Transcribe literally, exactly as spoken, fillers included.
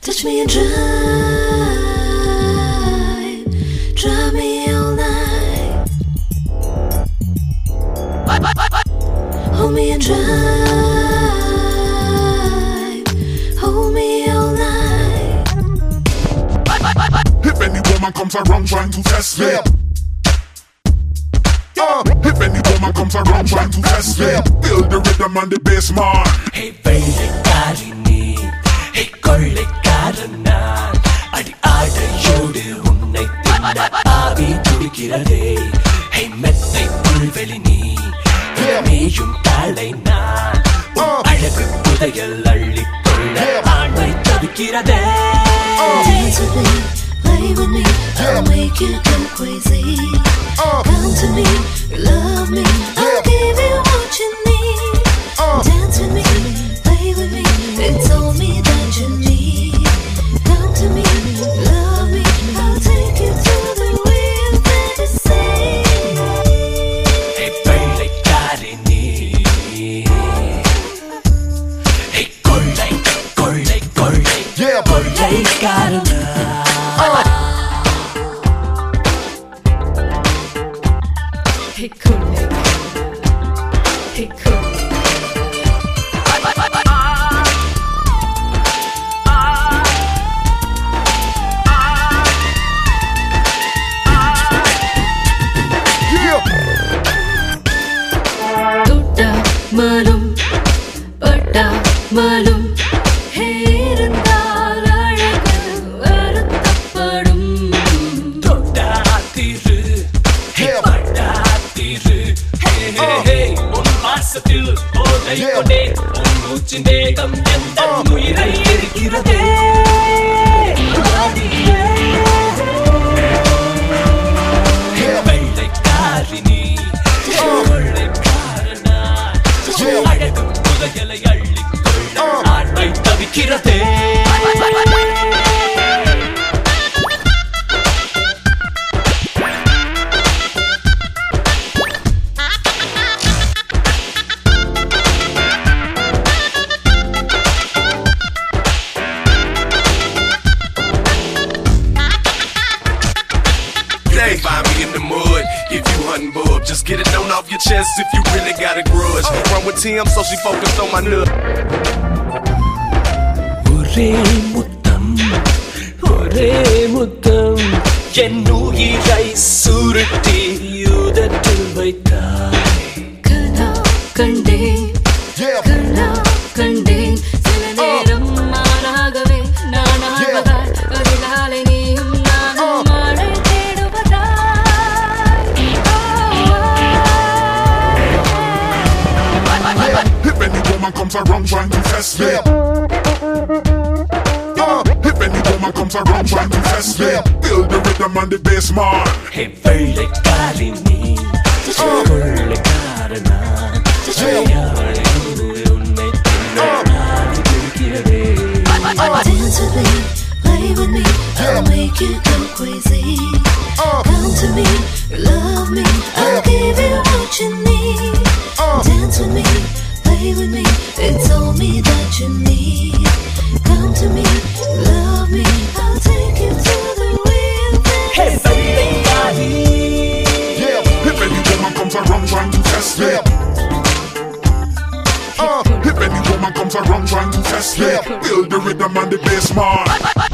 Touch me and drive, drive me all night. Hold me and drive, hold me all night. If any woman comes around trying to test me, uh, if any woman comes around trying to test me, feel the rhythm and the bass, man. Hey, வெள்ளைக்காரினி, hey, கொள்ளைக்காரன் நான். அடி ஆடையோடு உன்னை தின்ன ஆவி துடிக்கிறதே. Hey, மெத்தை புல்வெளி நீ, மேயும் காளை நான். உன் அழகு புதையல் அள்ளிக்கொள்ள ஆண்மை தவிக்கிறதே. Dance with me, play with me, I'll make you go crazy. Come to me, love me, I'll give you what you need. Dance with me, play with me, it's all me that you need. Come to me, love me, I'll take you to the real fantasy. Hey, வெள்ளைக்காரினி, hey, கொள்ளை கொள்ளை கொள்ளை கொள்ளைக்காரன் நான். Hey, kolle, hey, kolle. Tutta malum, patta malum. Hey, irundal azhagu varuthapadum. தொட்டா திரு, hey, பட்டா திரு. Hey, hey, hey, உன் வாசத்தில் போதை கொண்டே உன் மூச்சின் வேகம் எந்தன் உயிரை இருக்கிறதே. ஆடியே. Hey, வெள்ளைக்காரினி, கொள்ளைக்காரன் நான். அழகு புதையலை அள்ளிக்கொள்ள ஆண்மை தவிக்கிறதே. They find me in the mud, if you hunting bub. Just get it known off your chest if you really got a grudge. Run with Tim, so she focused on my nut. ஒரே முத்தம், ஒரே முத்தம், என் உயிரை சுருட்டி உதட்டில் வைத்தாய். கனா கண்டேன், கனா கண்டேன். சில நேரம் மாறாகவே நான் ஆழ்வதாய், அதிகாலை நீயும் நானும் மழை தேடுவதாய். If any woman comes around trying to test me, uh, if any woman comes around trying to test me, feel the rhythm and the bass, man. Hey, வெள்ளைக்காரினி, கொள்ளைக்காரன் நான். அழகு உன்னை தின்ன ஆவி துடிக்கிறதே. Dance with me, play with me, I'll make you go crazy. Come to me, love me, I'll give you what you need. Dance with me, play with me, it's all me that you need. Come to me, love me, I'll take you to the real Hey, fantasy. வெள்ளைக்காரி. If any woman comes around trying to test me, uh, if any woman comes around trying to test me, feel the rhythm and the bass, man.